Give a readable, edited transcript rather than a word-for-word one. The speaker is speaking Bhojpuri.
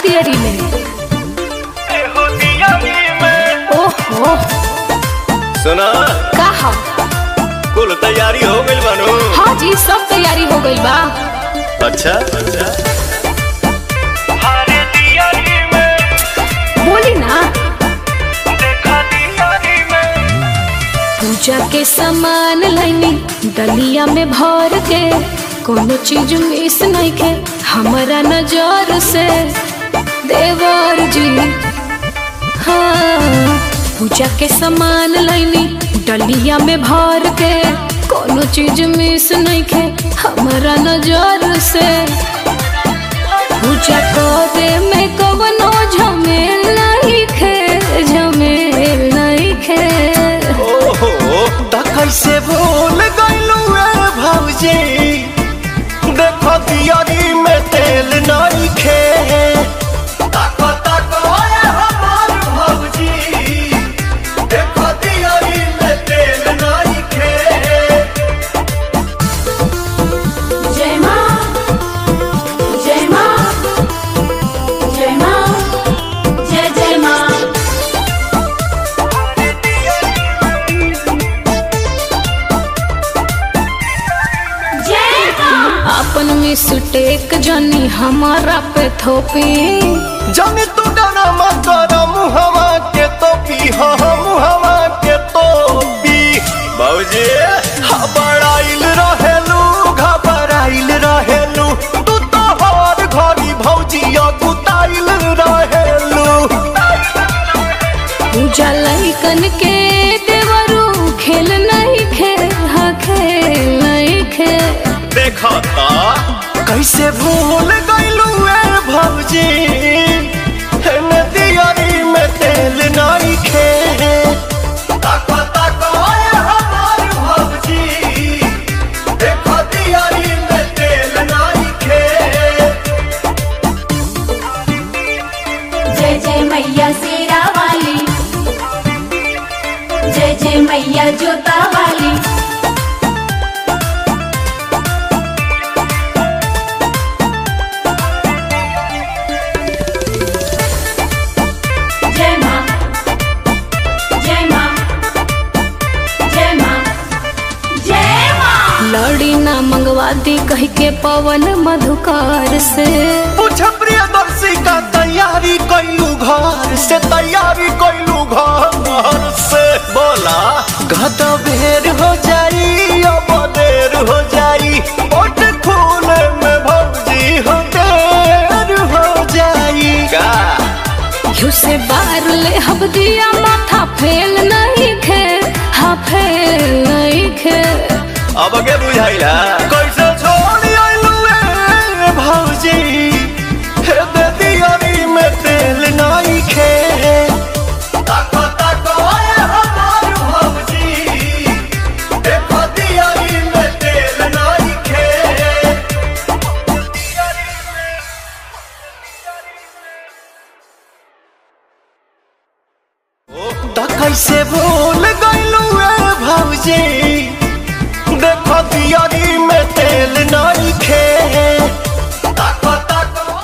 दियरी में। ओहो सुना कहा कुल तैयारी हो गई बानू? हाँ जी सब तैयारी हो गई बा। अच्छा बोली ना। पूजा के सामान लाइनी डलिया में भर के, कोनो चीज मिस नहीं के हमारा नजर से देवर जी। हाँ पूजा के सामान लाइनी डलिया में भर के, कोनो चीज मिस नहीं के हमारा नजर से। पूजा करे में कवनो झमेल नहीं खे, झमेल नहीं खे। ओहो त कैसे भूल गइलू ए भौजी, देखो दियारी में तेल नहीं खे। ताको ताको ए हमार भौजी, देखो दियारी में तेल नहीं खे। जय माँ जय माँ जय माँ जय जय माँ। अपन में सुटेक जानी हमारा पे थोपी, जाने तू डरा मत करो मुहवा के तोपी, हाँ मुहवा के तोपी। भौजी घबराइल रहेलू, घबराइल रहेलू, तू तो हर घड़ी भौजी गुताइल रहेलू। पूजा लइकन के देवरू खेल नहीं खे, हाँ खेल नहीं खे। देखा ता कैसे भूल गइलू ए भौजी, दियारी में तेल नहीं खे। ताको ताको ए हमार भौजी, देखो दियारी में तेल नहीं खे। जय जय मैया शेरा वाली, जय जय मैया जोता वाली। जय माँ जय माँ जय माँ जय माँ। लड़ी ना मंगवा दी कह के पवन मधुकार से। पूछ प्रियदर्शी का तैयारी कैलू घर से, तैयारी कैलू घर से। बोला गद बेर हो जाई, अब देर हो जाई, ओट खूने में भौजी हो देर हो जाई। का घिउ से बार ले हब दिया, माथा फेल नहीं खे, हाँ फेल नहीं खे। अब के बुझाइला कैसे छोड़ी आइलू ए भौजी, हे दे दियारी में तेल नहीं खे। ताको ताको ए हमार भौजी, देखो दियारी में तेल नहीं खे। त कैसे भूल गइलू ए भौजी, देखो दियारी में तेल नहीं खे।